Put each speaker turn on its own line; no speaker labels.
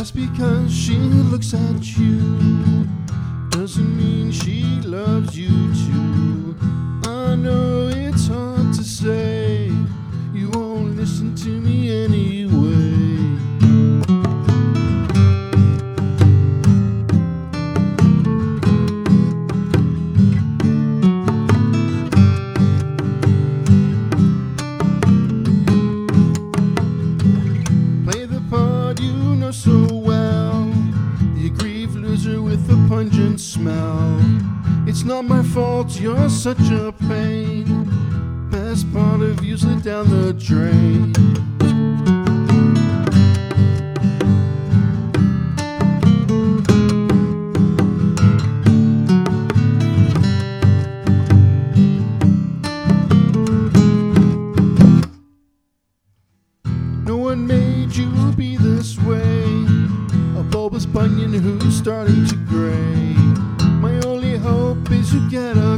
Just because she looks at you doesn't mean she loves you too. I know it's hard to say, you won't listen to me anyway. Play the part you know so well, the aggrieved loser with a pungent smell. It's not my fault you're such a pain, best part of you slid down the drain. No one made you be this way, a bulbous bunion who's starting to gray. My only hope is you get up